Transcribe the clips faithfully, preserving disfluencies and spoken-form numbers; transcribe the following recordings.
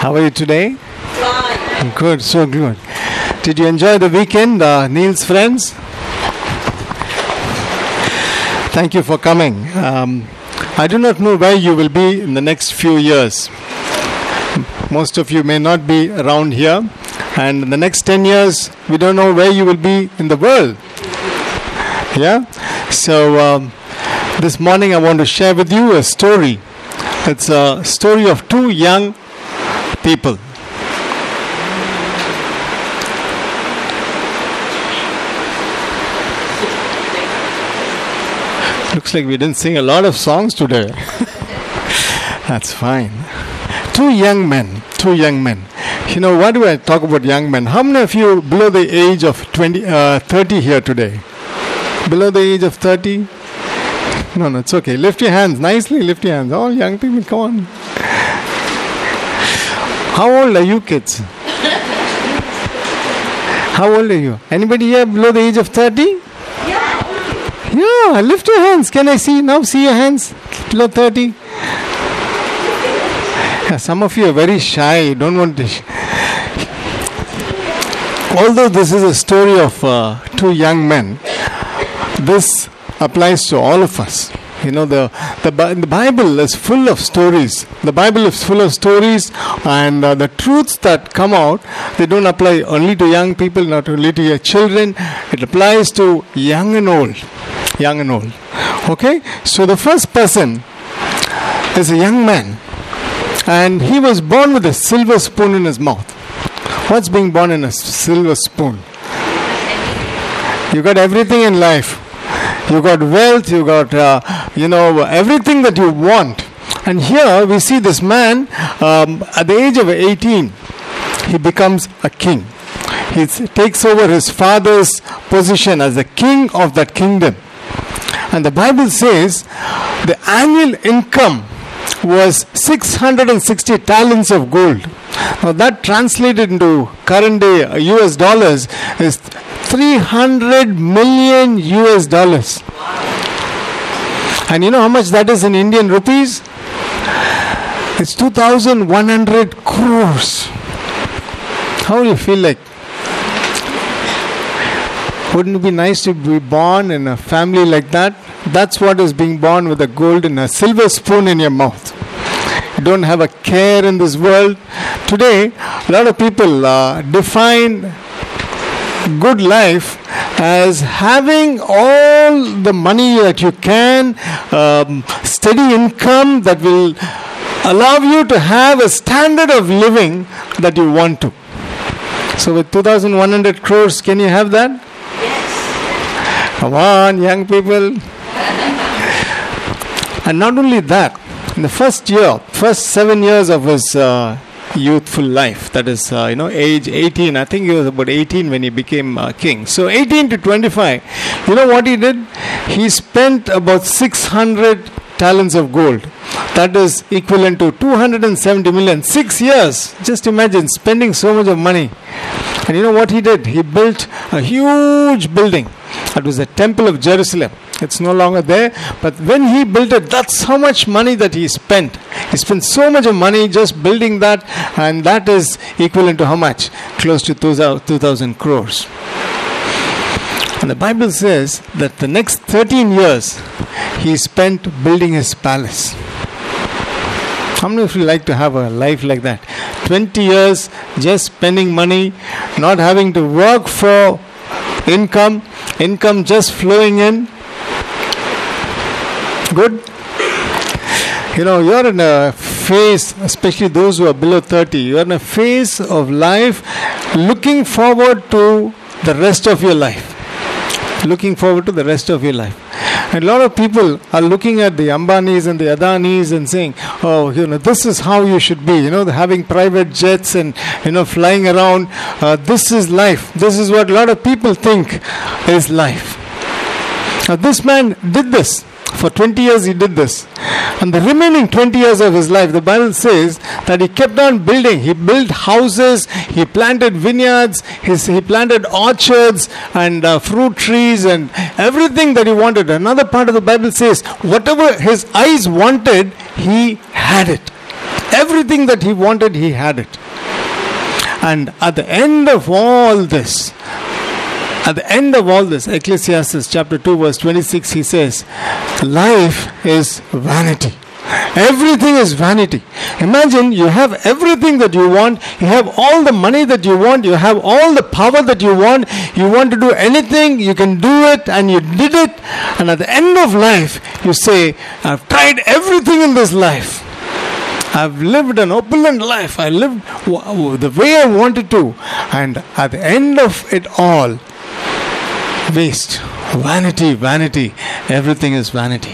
How are you today? Fine. Good, so good. Did you enjoy the weekend, uh, Neil's friends? Thank you for coming. Um, I do not know where you will be in the next few years. Most of you may not be around here. And in the next ten years, we don't know where you will be in the world. Yeah? So, um, this morning I want to share with you a story. It's a story of two young people. Looks like we didn't sing a lot of songs today. That's fine. Two young men. Two young men. You know, why do I talk about young men? How many of you below the age of twenty, uh, thirty here today? Below the age of thirty? No, no, it's okay. Lift your hands. Nicely lift your hands. All young people, come on. How old are you kids? How old are you? Anybody here below the age of thirty? Yeah. Yeah, lift your hands. Can I see? Now see your hands. Below thirty. Yeah, some of you are very shy. Don't want to. Sh- Although this is a story of uh, two young men, this applies to all of us. You know, the, the the Bible is full of stories. The Bible is full of stories, and uh, the truths that come out, they don't apply only to young people, not only to your children. It applies to young and old. Young and old. Okay? So the first person is a young man, and he was born with a silver spoon in his mouth. What's being born in a silver spoon? You got everything in life. You got wealth, you got, uh, you know, everything that you want. And here we see this man, um, at the age of eighteen, he becomes a king. He takes over his father's position as the king of that kingdom. And the Bible says the annual income was six hundred sixty talents of gold. Now that translated into current day U S dollars is three hundred million U S dollars. And you know how much that is in Indian rupees? It's two thousand one hundred crores. How do you feel like? Wouldn't it be nice to be born in a family like that? That's what is being born with a gold and a silver spoon in your mouth. You don't have a care in this world. Today, a lot of people uh, define good life as having all the money that you can, um, steady income that will allow you to have a standard of living that you want to. So with two thousand one hundred crores, can you have that? Yes. Come on, young people. And not only that, in the first year, first seven years of his uh, youthful life, that is, uh, you know, age eighteen, I think he was about eighteen when he became uh, king. So eighteen to twenty-five, you know what he did? He spent about six hundred talents of gold. That is equivalent to two hundred seventy million. Six years. Just imagine spending so much of money. And you know what he did? He built a huge building. That was the Temple of Jerusalem. It's no longer there. But when he built it, that's how much money that he spent. He spent so much of money just building that. And that is equivalent to how much? Close to two thousand crores. And the Bible says that the next thirteen years, he spent building his palace. How many of you like to have a life like that? twenty years just spending money, not having to work for income, income just flowing in. Good? You know, you're in a phase, especially those who are below thirty, you're in a phase of life looking forward to the rest of your life. Looking forward to the rest of your life. And a lot of people are looking at the Ambanis and the Adanis and saying, oh, you know, this is how you should be. You know, having private jets and, you know, flying around. Uh, this is life. This is what a lot of people think is life. Now, this man did this. For twenty years he did this. And the remaining twenty years of his life, the Bible says that he kept on building. He built houses, he planted vineyards, his, he planted orchards and uh, fruit trees and everything that he wanted. Another part of the Bible says, whatever his eyes wanted, he had it. Everything that he wanted, he had it. And at the end of all this, at the end of all this, Ecclesiastes chapter two verse twenty-six, he says, life is vanity. Everything is vanity. Imagine you have everything that you want. You have all the money that you want. You have all the power that you want. You want to do anything. You can do it, and you did it. And at the end of life, you say, I've tried everything in this life. I've lived an opulent life. I lived the way I wanted to. And at the end of it all, waste. Vanity, vanity. Everything is vanity.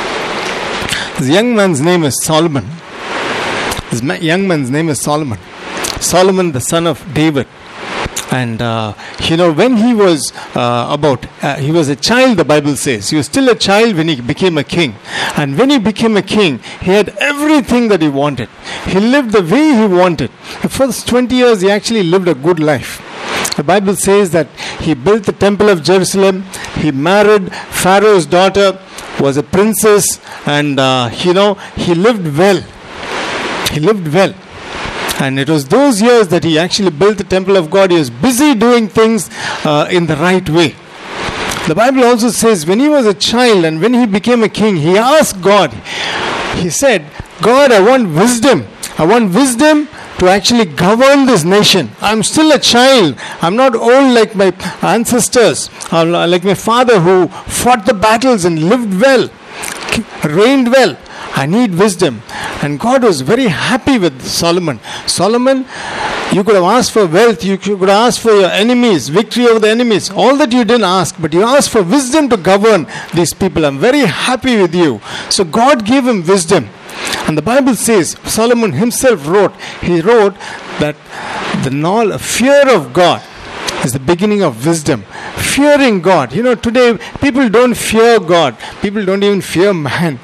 This young man's name is Solomon. This young man's name is Solomon. Solomon, the son of David. And, uh, you know, when he was uh, about, uh, he was a child, the Bible says. He was still a child when he became a king. And when he became a king, he had everything that he wanted. He lived the way he wanted. The first twenty years, he actually lived a good life. The Bible says that he built the temple of Jerusalem. He married Pharaoh's daughter, was a princess, and uh, you know, he lived well. He lived well. And it was those years that he actually built the temple of God. He was busy doing things uh, in the right way. The Bible also says when he was a child and when he became a king, he asked God. He said, God, I want wisdom. I want wisdom to actually govern this nation. I'm still a child. I'm not old like my ancestors, or like my father who fought the battles and lived well, reigned well. I need wisdom. And God was very happy with Solomon. Solomon, you could have asked for wealth. You could have asked for your enemies, victory over the enemies. All that you didn't ask, but you asked for wisdom to govern these people. I'm very happy with you. So God gave him wisdom. And the Bible says, Solomon himself wrote, he wrote that the knowledge, fear of God is the beginning of wisdom. Fearing God. You know, today people don't fear God. People don't even fear man.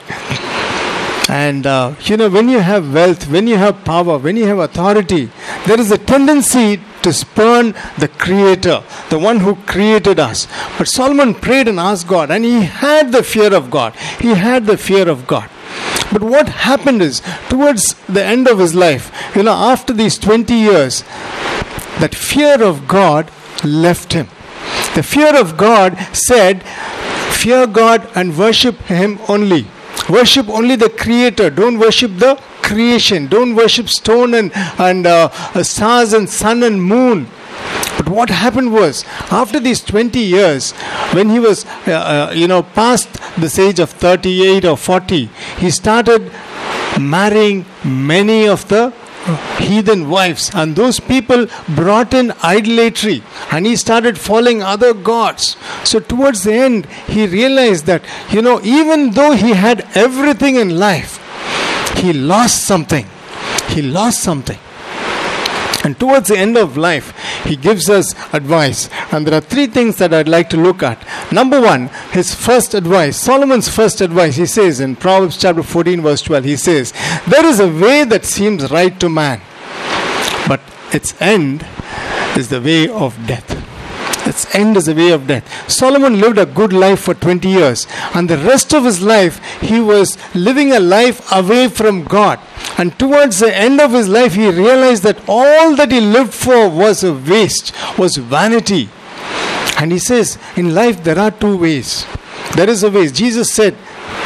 And, uh, you know, when you have wealth, when you have power, when you have authority, there is a tendency to spurn the Creator, the one who created us. But Solomon prayed and asked God, and he had the fear of God. He had the fear of God. But what happened is, towards the end of his life, you know, after these twenty years, that fear of God left him. The fear of God said, fear God and worship Him only. Worship only the Creator. Don't worship the creation. Don't worship stone and, and uh, stars and sun and moon. But what happened was, after these twenty years, when he was, uh, uh, you know, past this age of thirty-eight or forty, he started marrying many of the heathen wives. And those people brought in idolatry. And he started following other gods. So towards the end, he realized that, you know, even though he had everything in life, he lost something. He lost something. And towards the end of life, he gives us advice. And there are three things that I'd like to look at. Number one, his first advice, Solomon's first advice. He says in Proverbs chapter fourteen verse twelve, he says, there is a way that seems right to man, but its end is the way of death. Its end is the way of death. Solomon lived a good life for twenty years. And the rest of his life, he was living a life away from God. And towards the end of his life, he realized that all that he lived for was a waste, was vanity. And he says, in life there are two ways. There is a way. Jesus said,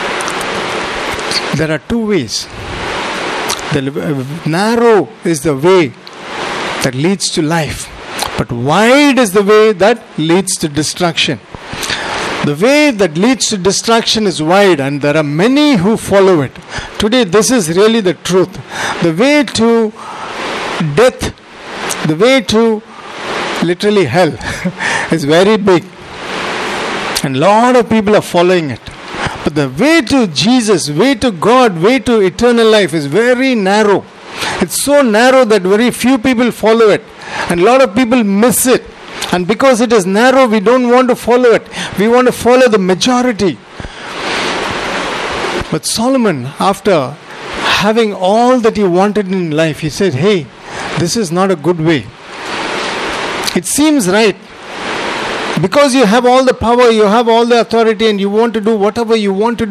there are two ways. The narrow is the way that leads to life, but wide is the way that leads to destruction. The way that leads to destruction is wide, and there are many who follow it. Today, this is really the truth. The way to death, the way to literally hell is very big. And a lot of people are following it. But the way to Jesus, way to God, way to eternal life is very narrow. It's so narrow that very few people follow it. And a lot of people miss it. And because it is narrow, we don't want to follow it. We want to follow the majority. But Solomon, after having all that he wanted in life, he said, hey, this is not a good way. It seems right. Because you have all the power, you have all the authority, and you want to do whatever you want to do.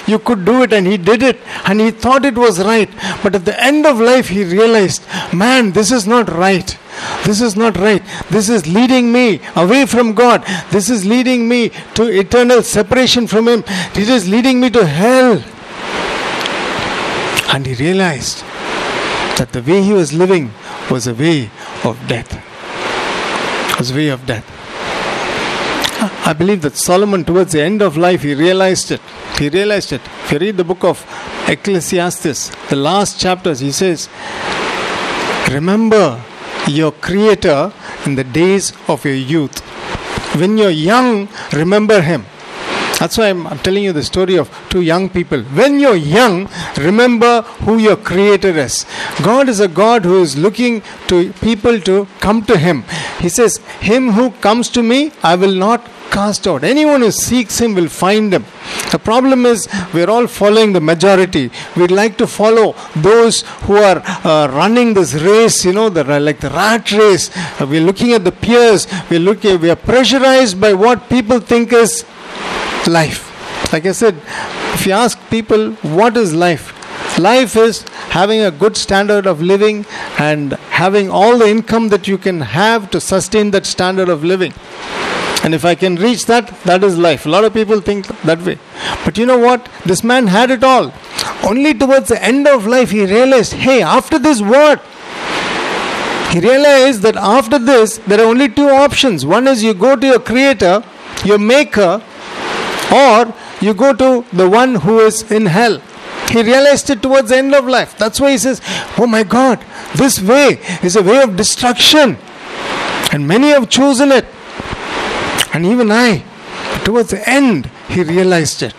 you could do it, and he did it, and he thought it was right. But at the end of life, he realized, man, this is not right. This is not right. This is leading me away from God. This is leading me to eternal separation from Him. It is leading me to hell. And he realized that the way he was living was a way of death. It was a way of death. I believe that Solomon, towards the end of life, he realized it. He realized it. If you read the book of Ecclesiastes, the last chapters, he says, remember your Creator in the days of your youth. When you're young, remember Him. That's why I'm, I'm telling you the story of two young people. When you're young, remember who your Creator is. God is a God who is looking to people to come to Him. He says, him who comes to me, I will not cast out. Anyone who seeks Him will find Him. The problem is, we're all following the majority. We'd like to follow those who are uh, running this race, you know, the, like the rat race. Uh, we're looking at the peers. We're looking, we are pressurized by what people think is life. Like I said, if you ask people, what is life? Life is having a good standard of living and having all the income that you can have to sustain that standard of living. And if I can reach that, that is life. A lot of people think that way. But you know what? This man had it all. Only towards the end of life, he realized, hey, after this, what? He realized that after this, there are only two options. One is you go to your Creator, your Maker, or you go to the one who is in hell. He realized it towards the end of life. That's why he says, oh my God, this way is a way of destruction. And many have chosen it. And even I, towards the end, he realized it.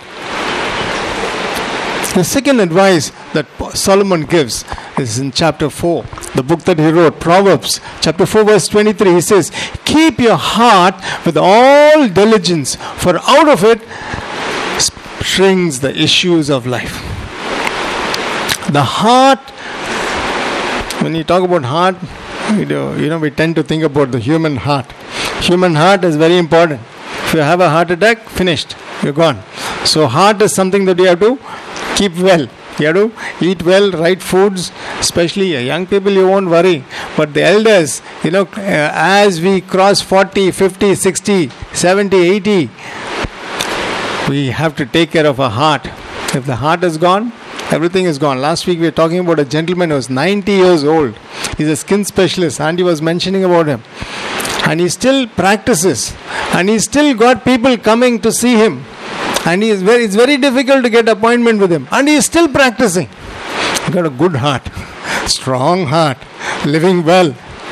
The second advice that Solomon gives is in chapter four, the book that he wrote, Proverbs, chapter four, verse twenty-three. He says, keep your heart with all diligence, for out of it springs the issues of life. The heart, when you talk about heart, you know, you know, we tend to think about the human heart. Human heart is very important. If you have a heart attack, finished, you're gone. So heart is something that you have to keep well. You have to eat well, right foods, especially young people, you won't worry. But the elders, you know, as we cross forty, fifty, sixty, seventy, eighty, we have to take care of our heart. If the heart is gone, everything is gone. Last week we were talking about a gentleman who was ninety years old. He's a skin specialist. Andy was mentioning about him. And he still practices. And he still got people coming to see him. And he is very, it's very difficult to get appointment with him. And he is still practicing. He got a good heart. Strong heart. Living well.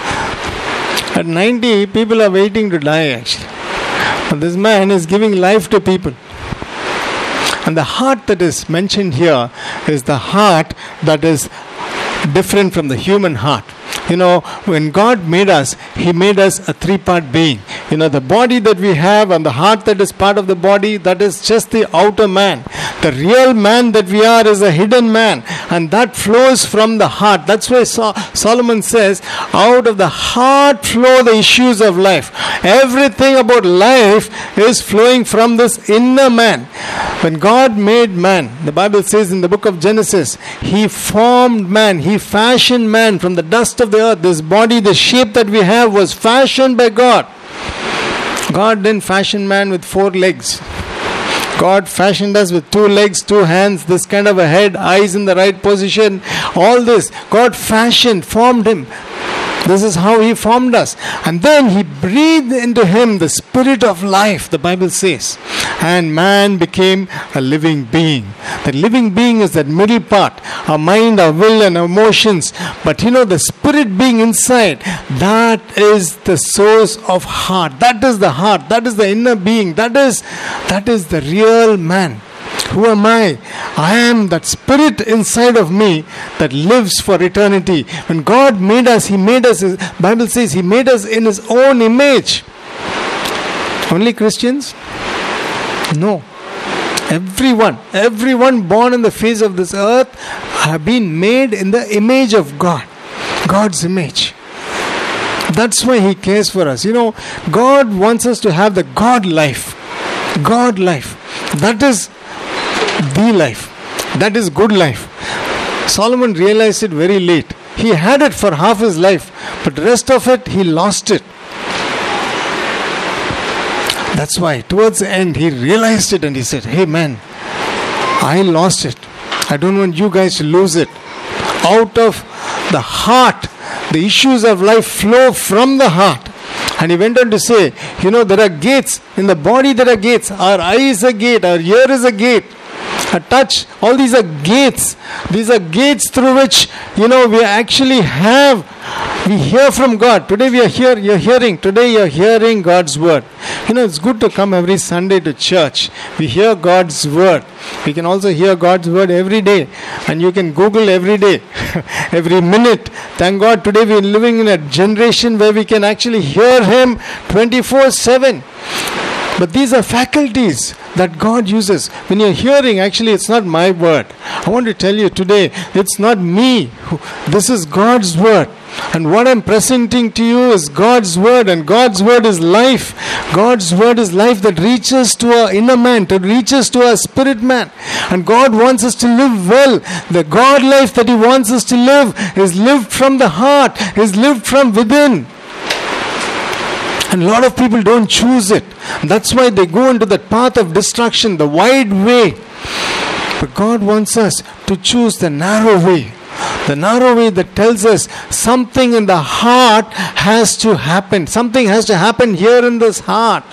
At ninety, people are waiting to die actually. But this man is giving life to people. And the heart that is mentioned here is the heart that is different from the human heart. You know, when God made us, He made us a three-part being. You know, the body that we have and the heart that is part of the body, that is just the outer man. The real man that we are is a hidden man. And that flows from the heart. That's why so- Solomon says, out of the heart flow the issues of life. Everything about life is flowing from this inner man. When God made man, the Bible says in the book of Genesis, He formed man. He fashioned man from the dust of the earth. This body, the shape that we have was fashioned by God. God didn't fashion man with four legs. God fashioned us with two legs, two hands, this kind of a head, eyes in the right position. All this, God fashioned, formed him. This is how He formed us. And then He breathed into him the spirit of life, the Bible says. And man became a living being. The living being is that middle part, our mind, our will and our emotions. But you know, the spirit being inside, that is the source of heart. That is the heart. That is the inner being. That is, that is the real man. Who am I? I am that spirit inside of me that lives for eternity. When God made us, He made us, the Bible says, He made us in His own image. Only Christians? No. Everyone, everyone born on the face of this earth have been made in the image of God. God's image. That's why He cares for us. You know, God wants us to have the God life. God life. That is the life. That is good life. Solomon realized it very late. He had it for half his life, but the rest of it, he lost it. That's why towards the end, he realized it and he said, hey man, I lost it. I don't want you guys to lose it. Out of the heart, the issues of life flow from the heart. And he went on to say, you know, there are gates. In the body there are gates. Our eye is a gate. Our ear is a gate. A touch. All these are gates. These are gates through which, you know, we actually have, we hear from God. Today we are here, you're hearing. Today you're hearing God's word. You know, it's good to come every Sunday to church. We hear God's word. We can also hear God's word every day. And you can Google every day, every minute. Thank God today we are living in a generation where we can actually hear Him twenty-four seven. But these are faculties that God uses. When you're hearing, actually it's not my word. I want to tell you today, it's not me. This is God's word. And what I'm presenting to you is God's word. And God's word is life. God's word is life that reaches to our inner man, that reaches to our spirit man. And God wants us to live well. The God life that He wants us to live is lived from the heart, is lived from within. And a lot of people don't choose it. That's why they go into the path of destruction, the wide way. But God wants us to choose the narrow way. The narrow way that tells us something in the heart has to happen. Something has to happen here in this heart.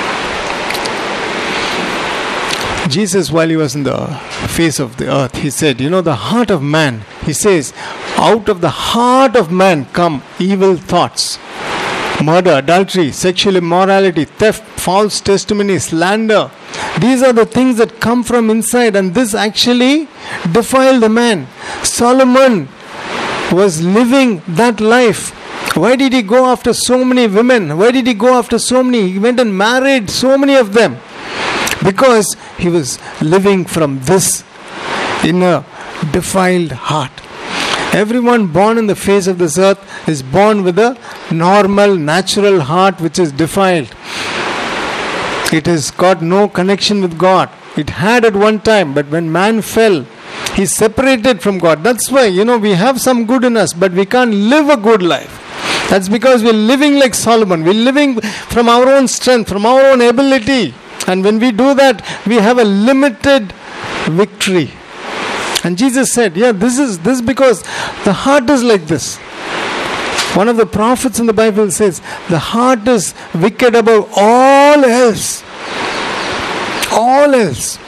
Jesus, while He was in the face of the earth, He said, you know, the heart of man, He says, out of the heart of man come evil thoughts. Murder, adultery, sexual immorality, theft, false testimony, slander. These are the things that come from inside, and this actually defiled the man. Solomon was living that life. Why did he go after so many women? Why did he go after so many? He went and married so many of them. Because he was living from this inner defiled heart. Everyone born in the face of this earth is born with a normal, natural heart which is defiled. It has got no connection with God. It had at one time, but when man fell, he separated from God. That's why, you know, we have some good in us, but we can't live a good life. That's because we're living like Solomon. We're living from our own strength, from our own ability. And when we do that, we have a limited victory. And Jesus said, yeah, this is this because the heart is like this. One of the prophets in the Bible says, the heart is wicked above all else. All else.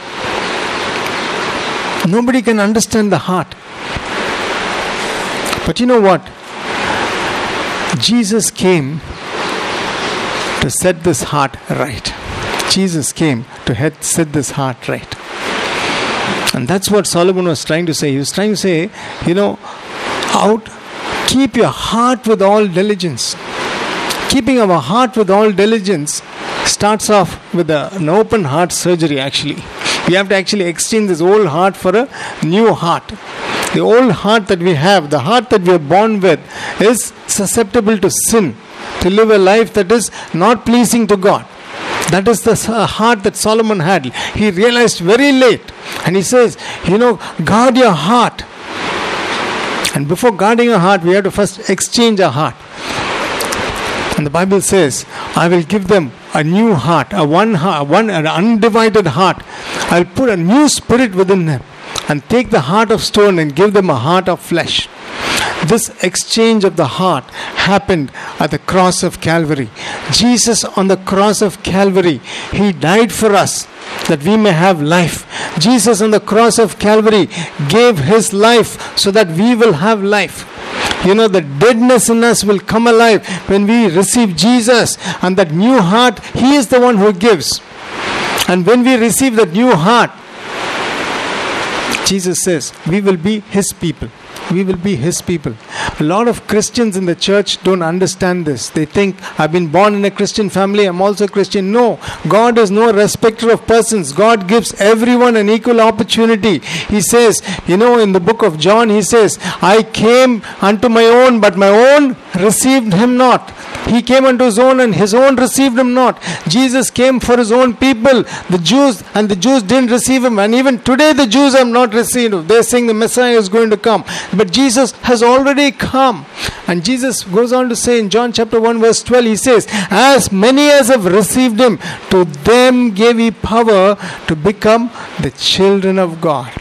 Nobody can understand the heart. But you know what? Jesus came to set this heart right. Jesus came to set this heart right. And that's what Solomon was trying to say. He was trying to say, you know, out, keep your heart with all diligence. Keeping our heart with all diligence starts off with a, an open heart surgery actually. We have to actually exchange this old heart for a new heart. The old heart that we have, the heart that we are born with, is susceptible to sin, to live a life that is not pleasing to God. That is the heart that Solomon had. He realized very late. And he says, you know, guard your heart. And before guarding our heart, we have to first exchange our heart. And the Bible says, I will give them a new heart, a one heart, one an undivided heart. I will put a new spirit within them and take the heart of stone and give them a heart of flesh. This exchange of the heart happened at the cross of Calvary. Jesus on the cross of Calvary, He died for us that we may have life. Jesus on the cross of Calvary gave His life so that we will have life. You know, the deadness in us will come alive when we receive Jesus, and that new heart, He is the one who gives. And when we receive that new heart, Jesus says, we will be His people. We will be His people. A lot of Christians in the church don't understand this. They think, I've been born in a Christian family, I'm also a Christian. No, God is no respecter of persons. God gives everyone an equal opportunity. He says, you know, in the book of John, He says, I came unto my own, but my own received him not. He came unto his own, and his own received him not. Jesus came for his own people, the Jews, and the Jews didn't receive him. And even today the Jews have not received him. They're saying the Messiah is going to come. But Jesus has already come. And Jesus goes on to say in John chapter one verse twelve, he says, as many as have received him, to them gave he power to become the children of God.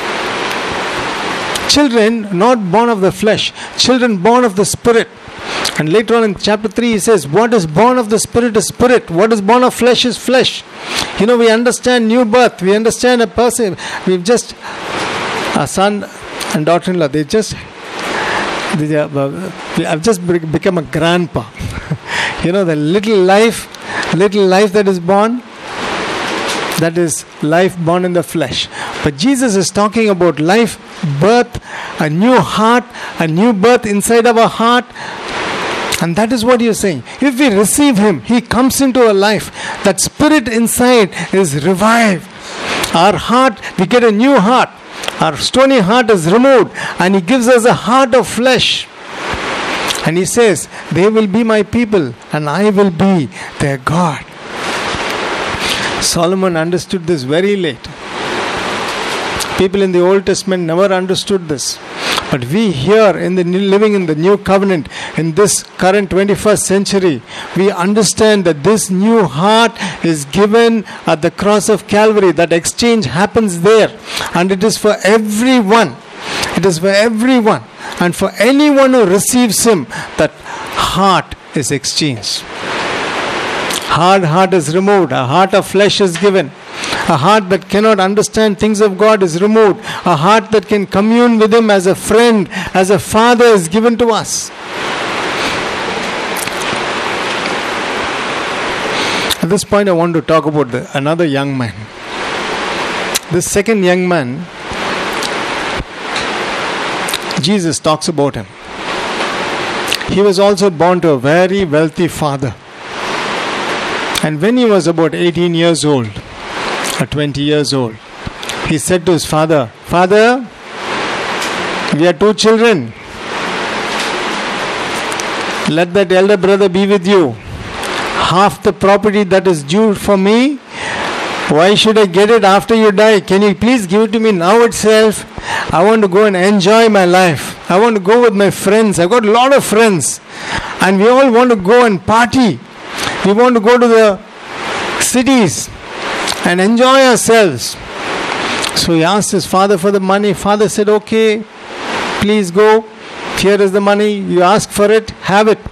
Children not born of the flesh, children born of the Spirit. And later on in chapter three he says, what is born of the Spirit is spirit, what is born of flesh is flesh. You know, we understand new birth, we understand a person, we've just, a son and daughter-in-law, they just, they, uh, I've just become a grandpa. You know, the little life, little life that is born, that is life born in the flesh. But Jesus is talking about life, birth, a new heart, a new birth inside our heart. And that is what he is saying. If we receive him, he comes into our life. That spirit inside is revived. Our heart, we get a new heart. Our stony heart is removed, and he gives us a heart of flesh. And he says, they will be my people, and I will be their God. Solomon understood this very late. People in the Old Testament never understood this. But we here, in the living in the new covenant, in this current twenty-first century, we understand that this new heart is given at the cross of Calvary. That exchange happens there. And it is for everyone. It is for everyone. And for anyone who receives him, that heart is exchanged. Hard heart is removed. A heart of flesh is given. A heart that cannot understand things of God is removed. A heart that can commune with him as a friend, as a father is given to us. At this point I want to talk about the, another young man. This second young man, Jesus talks about him. He was also born to a very wealthy father. And when he was about eighteen years old, or twenty years old, he said to his father, Father, we are two children. Let that elder brother be with you. Half the property that is due for me, why should I get it after you die? Can you please give it to me now itself? I want to go and enjoy my life. I want to go with my friends. I've got a lot of friends. And we all want to go and party. We want to go to the cities and enjoy ourselves. So he asked his father for the money. Father said, okay, please go. Here is the money. You ask for it, have it.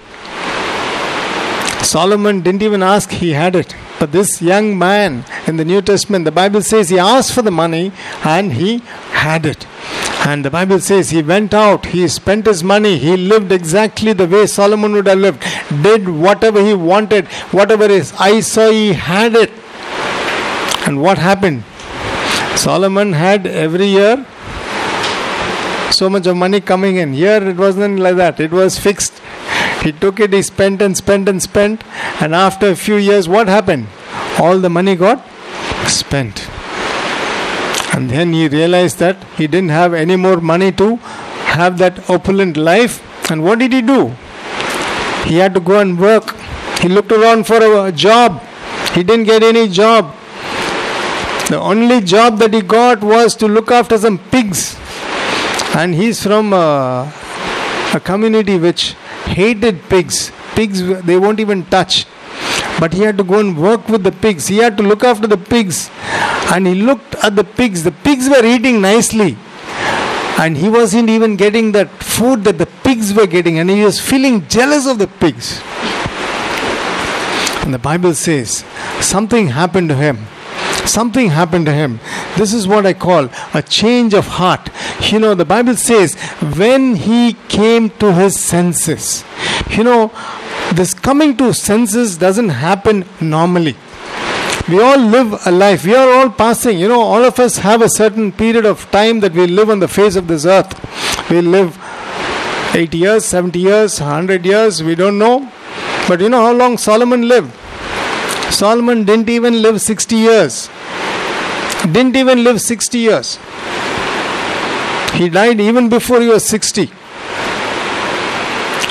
Solomon didn't even ask, he had it. But this young man in the New Testament, the Bible says he asked for the money and he had it. And the Bible says he went out, he spent his money, he lived exactly the way Solomon would have lived, did whatever he wanted, whatever his eyes saw, he had it. And what happened? Solomon had every year so much of money coming in. Here it wasn't like that, it was fixed. He took it, he spent and spent and spent, and after a few years, what happened? All the money got spent. And then he realized that he didn't have any more money to have that opulent life. And what did he do? He had to go and work. He looked around for a job. He didn't get any job. The only job that he got was to look after some pigs. And he's from a, a community which hated pigs. Pigs they won't even touch. But he had to go and work with the pigs. He had to look after the pigs. And he looked at the pigs. The pigs were eating nicely. And he wasn't even getting that food that the pigs were getting. And he was feeling jealous of the pigs. And the Bible says, something happened to him. Something happened to him. This is what I call a change of heart. You know, the Bible says, when he came to his senses. You know, this coming to senses doesn't happen normally. We all live a life. We are all passing. You know, all of us have a certain period of time that we live on the face of this earth. We live eighty years, seventy years, one hundred years. We don't know. But you know how long Solomon lived? Solomon didn't even live sixty years. Didn't even live sixty years. He died even before he was sixty.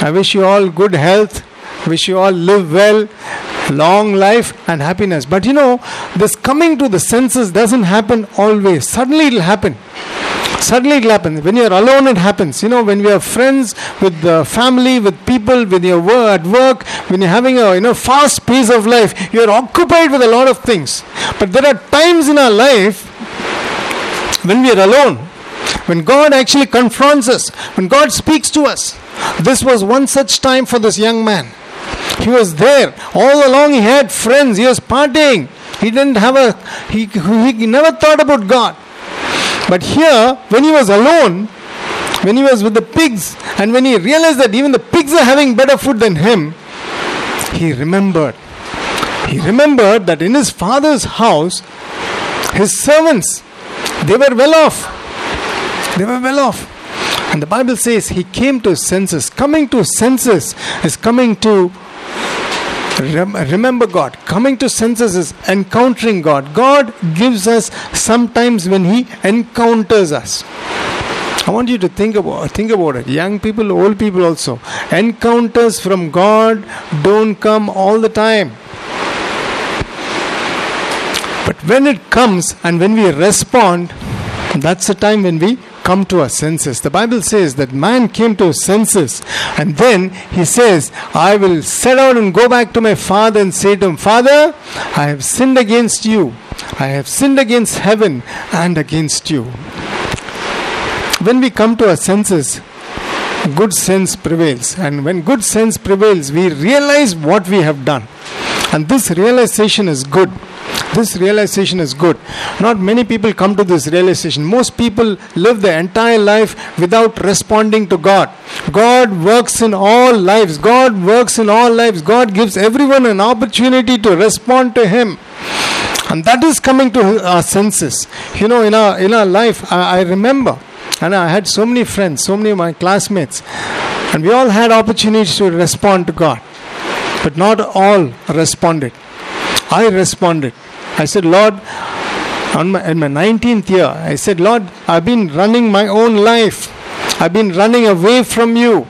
I wish you all good health. Wish you all live well, long life and happiness. But you know, this coming to the senses doesn't happen always. Suddenly it will happen. Suddenly it will happen. When you are alone, it happens. You know, when we are friends, with the family, with people, when you are at work, when you're having a you know fast pace of life, you are occupied with a lot of things. But there are times in our life when we are alone, when God actually confronts us, when God speaks to us. This was one such time for this young man. He was there. All along he had friends. He was partying. He didn't have a, he, he never thought about God. But here, when he was alone, when he was with the pigs, and when he realized that even the pigs are having better food than him, he remembered. He remembered that in his father's house, his servants, they were well off. They were well off. And the Bible says he came to his senses. Coming to his senses is coming to rem- remember God. Coming to senses is encountering God. God gives us sometimes when he encounters us. I want you to think about think about it. Young people, old people also. Encounters from God don't come all the time. But when it comes and when we respond, that's the time when we come to our senses. The Bible says that man came to his senses, and then he says, I will set out and go back to my father and say to him, Father, I have sinned against you. I have sinned against heaven and against you. When we come to our senses, good sense prevails. And when good sense prevails, we realize what we have done. And this realization is good. This realization is good. Not many people come to this realization. Most people live their entire life without responding to God. God works in all lives. God works in all lives. God gives everyone an opportunity to respond to Him. And that is coming to our senses. You know, in our in our life, I, I remember, and I had so many friends, so many of my classmates, and we all had opportunities to respond to God. But not all responded. I responded. I said, Lord, on my, in my nineteenth year, I said, Lord, I've been running my own life. I've been running away from you.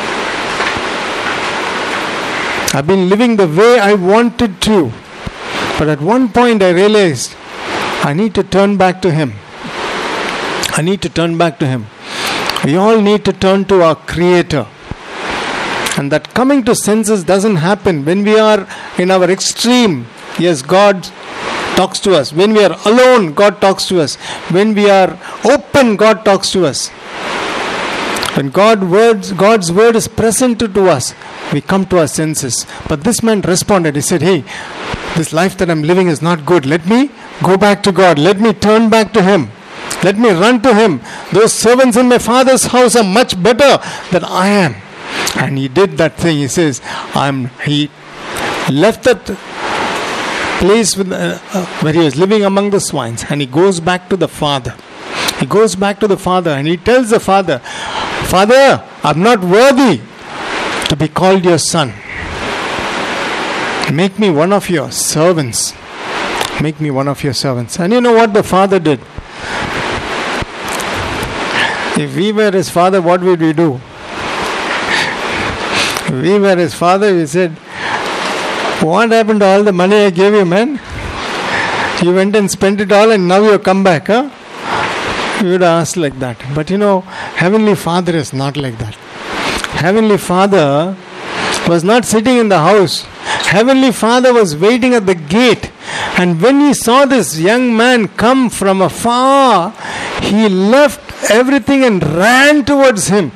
I've been living the way I wanted to. But at one point I realized I need to turn back to Him. I need to turn back to Him. We all need to turn to our Creator. And that coming to senses doesn't happen when we are in our extreme. Yes, God talks to us. When we are alone, God talks to us. When we are open, God talks to us. When God words, God's word is present to us, we come to our senses. But this man responded. He said, hey, this life that I'm living is not good. Let me go back to God. Let me turn back to Him. Let me run to Him. Those servants in my father's house are much better than I am. And he did that thing. He says, I'm. He left that place with, uh, uh, where he was living among the swines, and he goes back to the father. He goes back to the father and he tells the father, Father, I'm not worthy to be called your son. Make me one of your servants. Make me one of your servants. And you know what the father did? If we were his father, what would we do? If we were his father, we said, what happened to all the money I gave you, man? You went and spent it all and now you come back, huh? You would ask like that. But you know, Heavenly Father is not like that. Heavenly Father was not sitting in the house. Heavenly Father was waiting at the gate. And when he saw this young man come from afar, he left everything and ran towards him.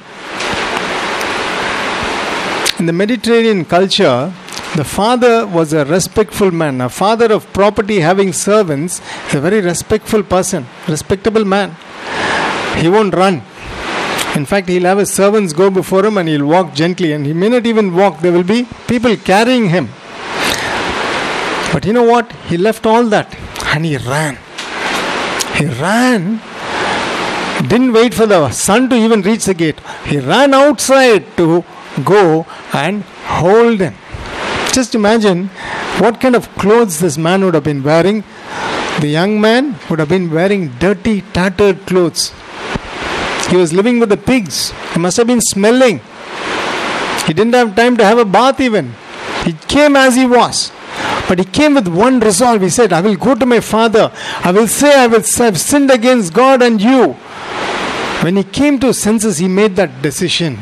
In the Mediterranean culture, the father was a respectful man. A father of property having servants is a very respectful person, respectable man. He won't run. In fact, he'll have his servants go before him and he'll walk gently. And he may not even walk. There will be people carrying him. But you know what? He left all that and he ran. He ran. Didn't wait for the son to even reach the gate. He ran outside to go and hold him. Just imagine what kind of clothes this man would have been wearing. The young man would have been wearing dirty, tattered clothes. He was living with the pigs. He must have been smelling. He didn't have time to have a bath even. He came as he was. But he came with one resolve. He said, I will go to my Father. I will say I will have sinned against God and you. When he came to his senses, he made that decision.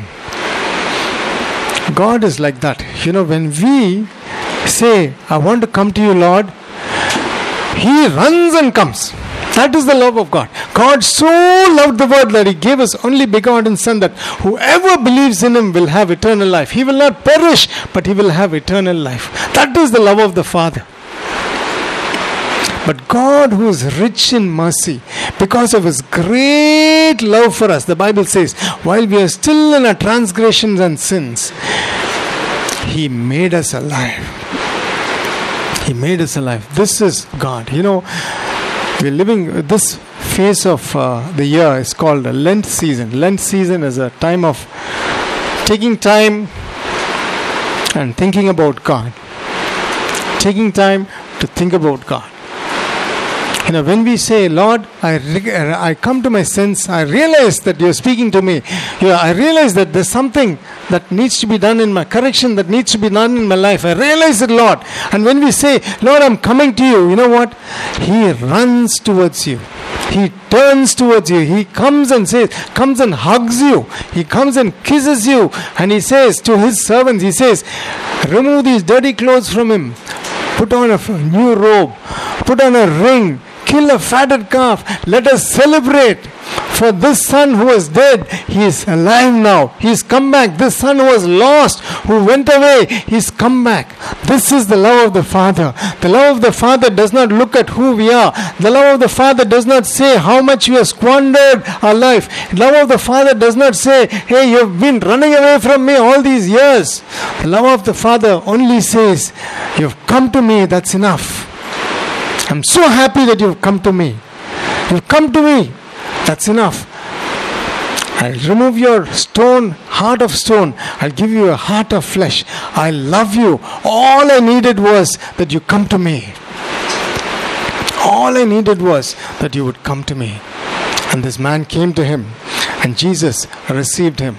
God is like that. You know, when we say, I want to come to you, Lord, he runs and comes. That is the love of God. God so loved the world that he gave his only begotten Son, that whoever believes in him will have eternal life. He will not perish, but he will have eternal life. That is the love of the Father. But God, who is rich in mercy, because of his great love for us, the Bible says, while we are still in our transgressions and sins, he made us alive. He made us alive. This is God. You know, we're living this phase of uh, the year is called a Lent season. Lent season is a time of taking time and thinking about God. Taking time to think about God. You know, when we say, Lord, I I come to my sense, I realize that you're speaking to me. You know, I realize that there's something that needs to be done in my correction, that needs to be done in my life. I realize it, Lord. And when we say, Lord, I'm coming to you, you know what? He runs towards you. He turns towards you. He comes and says, comes and hugs you. He comes and kisses you. And he says to his servants, he says, remove these dirty clothes from him. Put on a new robe. Put on a ring. Kill a fatted calf. Let us celebrate. For this son who was dead, he is alive now. He is come back. This son who was lost, who went away, he is come back. This is the love of the Father. The love of the Father does not look at who we are. The love of the Father does not say how much we have squandered our life. The love of the Father does not say, hey, you have been running away from me all these years. The love of the Father only says, you have come to me, that's enough. I'm so happy that you've come to me. You've come to me. That's enough. I'll remove your stone, heart of stone. I'll give you a heart of flesh. I love you. All I needed was that you come to me. All I needed was that you would come to me. And this man came to him, and Jesus received him.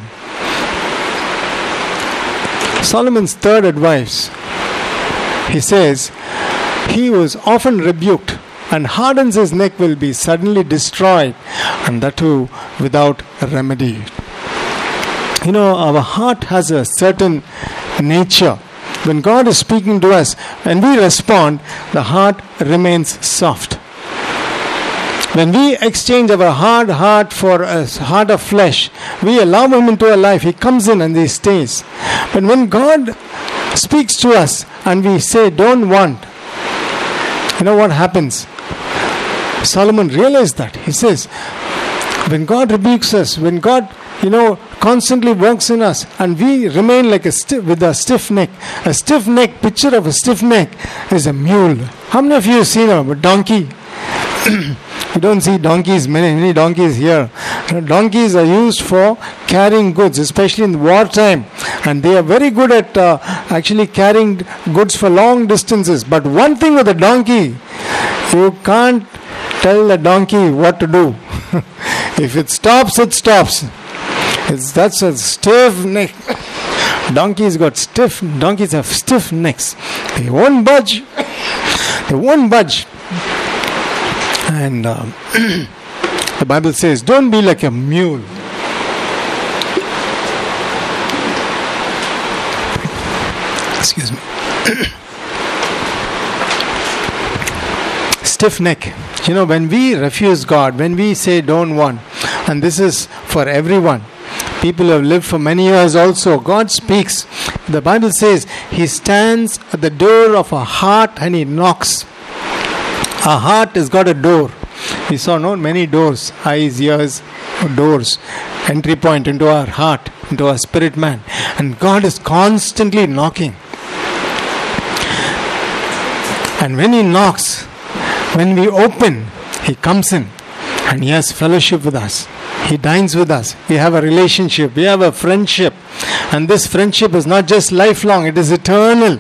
Solomon's third advice, he says, he who is often rebuked and hardens his neck will be suddenly destroyed, and that too without remedy. You know, our heart has a certain nature. When God is speaking to us and we respond, the heart remains soft. When we exchange our hard heart for a heart of flesh, we allow him into our life. He comes in and he stays. But when God speaks to us and we say, don't want, you know what happens? Solomon realized that. He says, when God rebukes us, when God, you know, constantly works in us, and we remain like a stiff, with a stiff neck. A stiff neck, picture of a stiff neck is a mule. How many of you have seen a donkey? You don't see donkeys, many, many donkeys here. Donkeys are used for carrying goods, especially in wartime. And they are very good at uh, actually carrying goods for long distances. But one thing with a donkey, you can't tell the donkey what to do. If it stops, it stops. It's, that's a stiff neck. Donkeys got stiff, donkeys have stiff necks. They won't budge. They won't budge. And uh, the Bible says, don't be like a mule. Excuse me. Stiff neck. You know, when we refuse God, when we say don't want, and this is for everyone, people who have lived for many years also, God speaks. The Bible says he stands at the door of our heart and he knocks. Our heart has got a door. We saw no many doors, eyes, ears, doors, entry point into our heart, into our spirit man. And God is constantly knocking. And when he knocks, when we open, he comes in and he has fellowship with us. He dines with us. We have a relationship. We have a friendship. And this friendship is not just lifelong, it is eternal.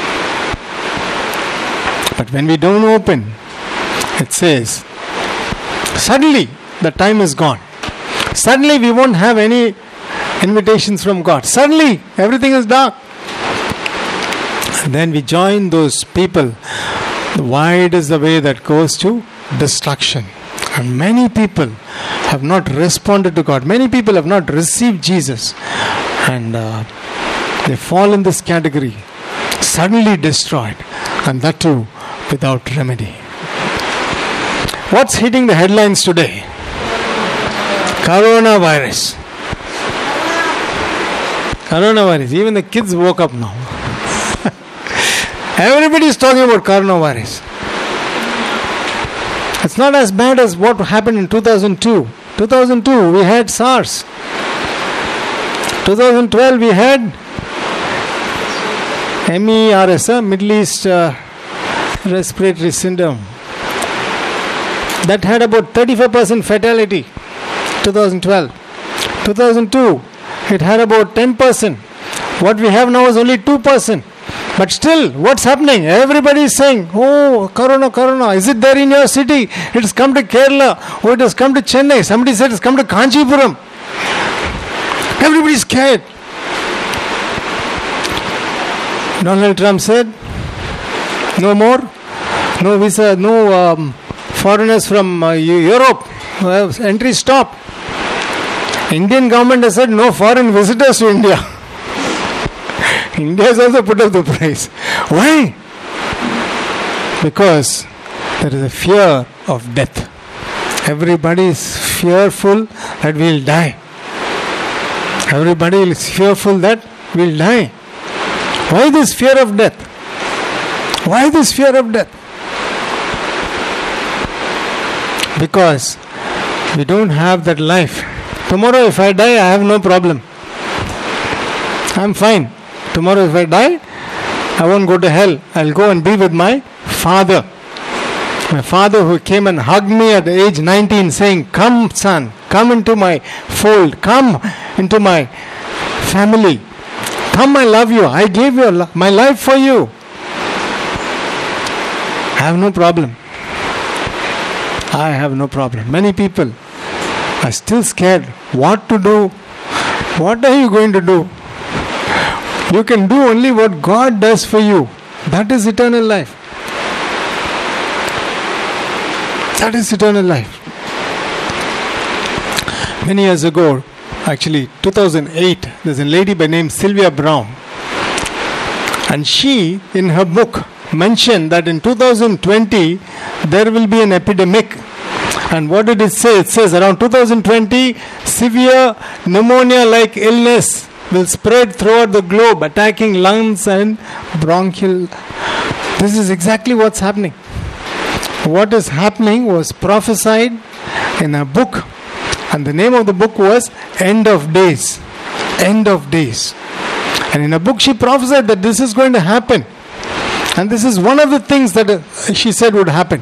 But when we don't open, it says, suddenly the time is gone. Suddenly we won't have any invitations from God. Suddenly, everything is dark. And then we join those people. Wide is the way that goes to destruction. And many people have not responded to God. Many people have not received Jesus. And uh, they fall in this category. Suddenly destroyed. And that too without remedy. What's hitting the headlines today? Coronavirus. Coronavirus. Even the kids woke up now. Everybody is talking about coronavirus. It's not as bad as what happened in two thousand two. two thousand two we had SARS. twenty twelve we had MERS, uh, Middle East uh, Respiratory Syndrome. That had about thirty-five percent fatality. twenty twelve. two thousand two it had about ten percent. What we have now is only two percent. But still, what's happening? Everybody is saying, oh, Corona, Corona. Is it there in your city? It has come to Kerala. Oh, it has come to Chennai. Somebody said it's come to Kanchipuram. Everybody is scared. Donald Trump said, no more. No visa, no um, foreigners from uh, Europe. Uh, entry stop. Indian government has said no foreign visitors to India. India has also put up the price. Why? Because there is a fear of death. Everybody is fearful that we will die. Everybody is fearful that we will die. Why this fear of death? Why this fear of death? Because we don't have that life. Tomorrow if I die, I have no problem. I'm fine. Tomorrow if I die, I won't go to hell. I'll go and be with my father. My father who came and hugged me at age nineteen saying, come son, come into my fold, come into my family. Come, I love you. I gave you my life for you. I have no problem. I have no problem. Many people are still scared. What to do? What are you going to do? You can do only what God does for you. That is eternal life. That is eternal life. Many years ago, actually two thousand eight, there's a lady by name Sylvia Browne. And she, in her book, mentioned that in two thousand twenty, there will be an epidemic. And what did it say? It says around two thousand twenty, severe pneumonia-like illness will spread throughout the globe, attacking lungs and bronchial. This is exactly what's happening. What is happening was prophesied in a book, and the name of the book was End of Days. End of Days. And in a book she prophesied that this is going to happen. And this is one of the things that uh, she said would happen.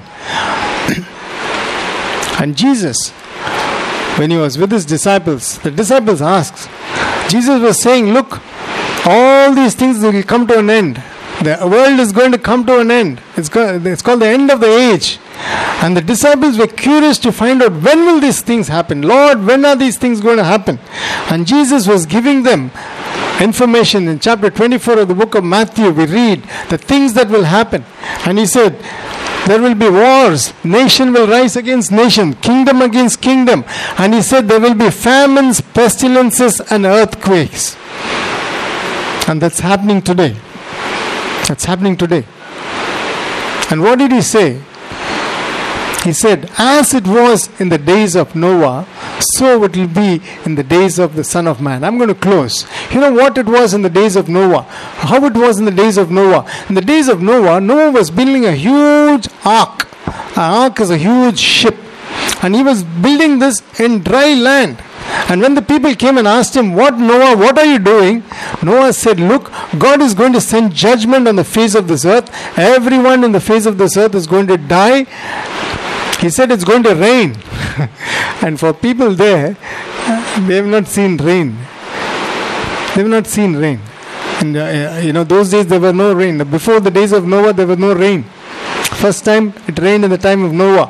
And Jesus, when he was with his disciples, the disciples asked, Jesus was saying, look, all these things will come to an end. The world is going to come to an end. It's, go- it's called the end of the age. And the disciples were curious to find out, when will these things happen? Lord, when are these things going to happen? And Jesus was giving them information. In chapter twenty-four of the book of Matthew, we read the things that will happen. And he said, there will be wars. Nation will rise against nation. Kingdom against kingdom. And he said there will be famines, pestilences and earthquakes. And that's happening today. That's happening today. And what did he say? He said, as it was in the days of Noah, so it will be in the days of the Son of Man. I'm going to close. You know what it was in the days of Noah? How it was in the days of Noah? In the days of Noah, Noah was building a huge ark. An ark is a huge ship. And he was building this in dry land. And when the people came and asked him, what Noah, what are you doing? Noah said, look, God is going to send judgment on the face of this earth. Everyone in the face of this earth is going to die. He said it's going to rain. And for people there, they have not seen rain. They have not seen rain. And uh, you know, those days there were no rain. Before the days of Noah, there was no rain. First time it rained in the time of Noah.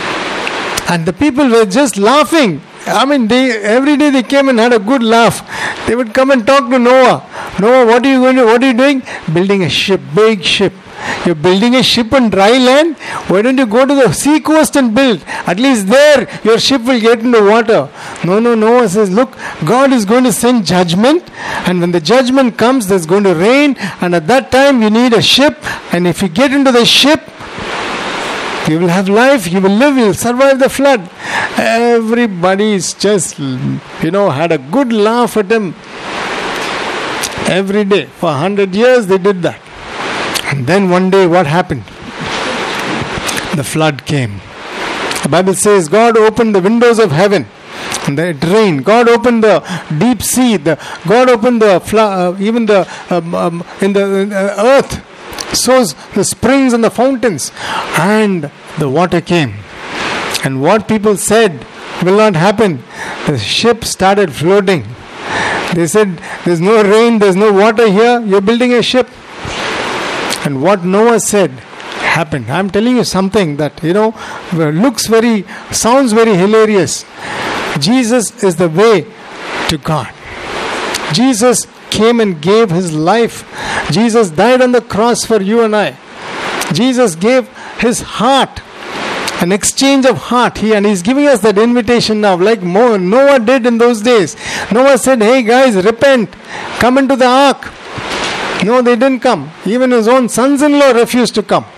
And the people were just laughing. I mean, they every day they came and had a good laugh. They would come and talk to Noah. Noah, what are you going to, what are you doing? Building a ship, big ship. You're building a ship on dry land? Why don't you go to the sea coast and build? At least there your ship will get into water. No, no, Noah says, look, God is going to send judgment, and when the judgment comes, there's going to rain, and at that time you need a ship, and if you get into the ship, you will have life, you will live, you will survive the flood. Everybody is just, you know, had a good laugh at him. Every day. For a hundred years they did that. And then one day what happened? The flood came. The Bible says God opened the windows of heaven and it rained. God opened the deep sea. The, God opened the uh, even the um, um, in the uh, earth. So the springs and the fountains, and the water came. And what people said will not happen. The ship started floating. They said, there's no rain, there's no water here, you're building a ship. And what Noah said happened. I'm telling you something that, you know, looks very, sounds very hilarious. Jesus is the way to God. Jesus came and gave his life. Jesus died on the cross for you and I. Jesus gave his heart, an exchange of heart. He and he's giving us that invitation now, like Noah did in those days. Noah said, hey guys, repent, come into the ark. No, they didn't come. Even his own sons-in-law refused to come.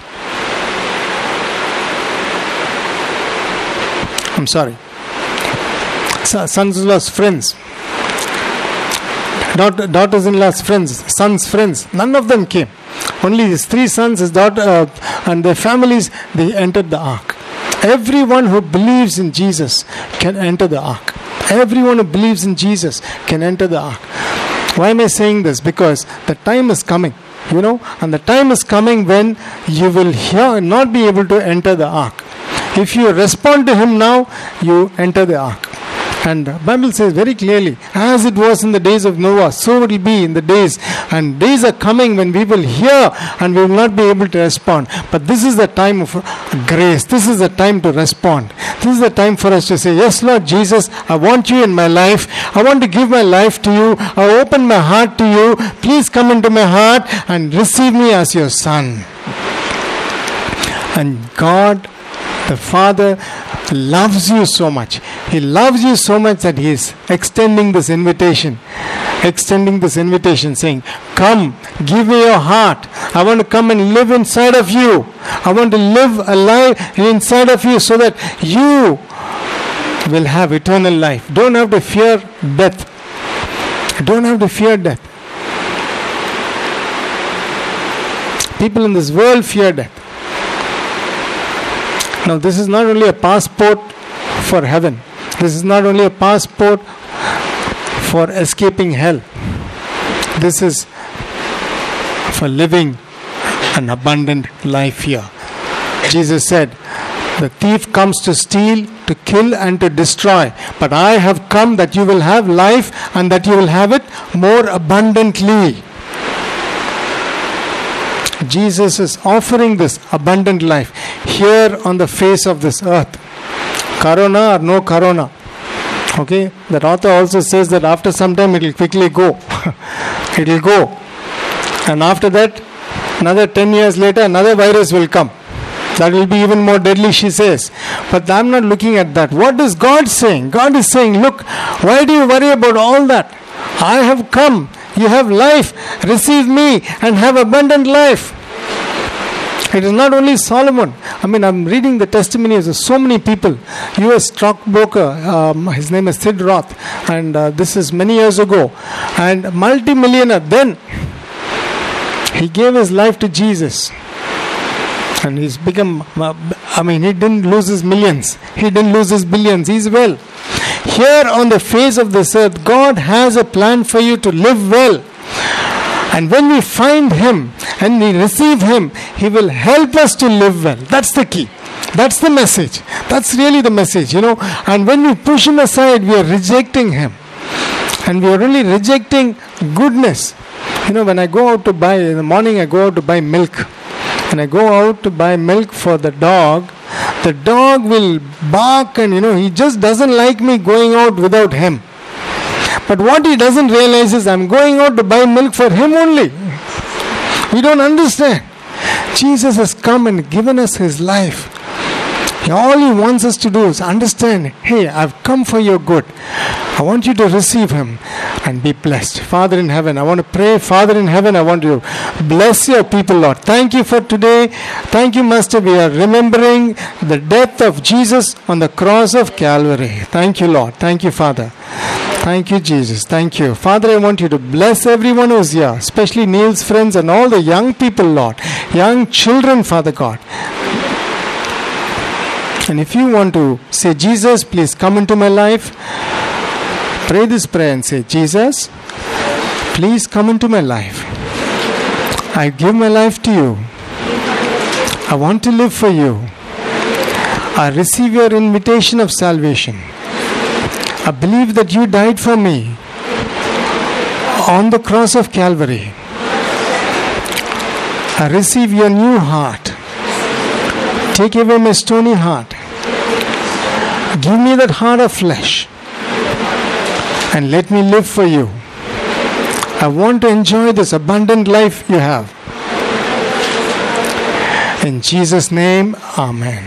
I'm sorry. Sons-in-law's friends. Daughter, daughters-in-law's friends, sons' friends, none of them came. Only his three sons, his daughter, uh, and their families, they entered the ark. Everyone who believes in Jesus can enter the ark. Everyone who believes in Jesus can enter the ark. Why am I saying this? Because the time is coming, you know, and the time is coming when you will hear, not be able to enter the ark. If you respond to him now, you enter the ark. And the Bible says very clearly, as it was in the days of Noah, so it will be in the days. And days are coming when we will hear and we will not be able to respond. But this is the time of grace. This is the time to respond. This is the time for us to say, yes, Lord Jesus, I want you in my life. I want to give my life to you. I open my heart to you. Please come into my heart and receive me as your son. And God, the Father, loves you so much. He loves you so much that he is extending this invitation. Extending this invitation saying, come, give me your heart. I want to come and live inside of you. I want to live a life inside of you so that you will have eternal life. Don't have to fear death. Don't have to fear death. People in this world fear death. Now, this is not only a passport for heaven. This is not only a passport for escaping hell. This is for living an abundant life here. Jesus said, the thief comes to steal, to kill and to destroy. But I have come that you will have life and that you will have it more abundantly. Jesus is offering this abundant life here on the face of this earth. Corona or no corona. Okay, the author also says that after some time it will quickly go. It will go. And after that, another ten years later, another virus will come. That will be even more deadly, she says. But I'm not looking at that. What is God saying? God is saying, look, why do you worry about all that? I have come. You have life. Receive me and have abundant life. It is not only Solomon. I mean, I'm reading the testimonies of so many people. U S stockbroker, um, his name is Sid Roth, and uh, this is many years ago. And multi-millionaire, then he gave his life to Jesus. And he's become, uh, I mean, he didn't lose his millions. He didn't lose his billions. He's well. Here on the face of this earth, God has a plan for you to live well. And when we find him and we receive him, he will help us to live well. That's the key. That's the message. That's really the message, you know. And when we push him aside, we are rejecting him. And we are only rejecting goodness. You know, when I go out to buy, in the morning I go out to buy milk. When I go out to buy milk for the dog, the dog will bark and, you know, he just doesn't like me going out without him. But what he doesn't realize is, I'm going out to buy milk for him only. We don't understand. Jesus has come and given us his life. All he wants us to do is understand, hey, I've come for your good. I want you to receive him and be blessed. Father in heaven, I want to pray. Father in heaven, I want to bless your people, Lord. Thank you for today. Thank you, Master. We are remembering the death of Jesus on the cross of Calvary. Thank you, Lord. Thank you, Father. Thank you, Jesus. Thank you. Father, I want you to bless everyone who's here, especially Neil's friends and all the young people, Lord. Young children, Father God. And if you want to say, Jesus, please come into my life, pray this prayer and say, Jesus, please come into my life. I give my life to you. I want to live for you. I receive your invitation of salvation. I believe that you died for me on the cross of Calvary. I receive your new heart. Take away my stony heart. Give me that heart of flesh. And let me live for you. I want to enjoy this abundant life you have. In Jesus' name, Amen.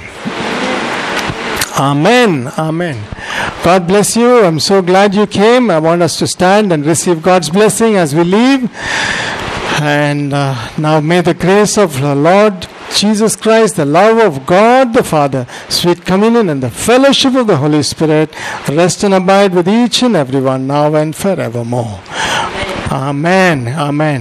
Amen. Amen. God bless you. I'm so glad you came. I want us to stand and receive God's blessing as we leave. And uh, now may the grace of the Lord Jesus Christ, the love of God the Father, sweet communion and the fellowship of the Holy Spirit rest and abide with each and everyone now and forevermore. Amen. Amen.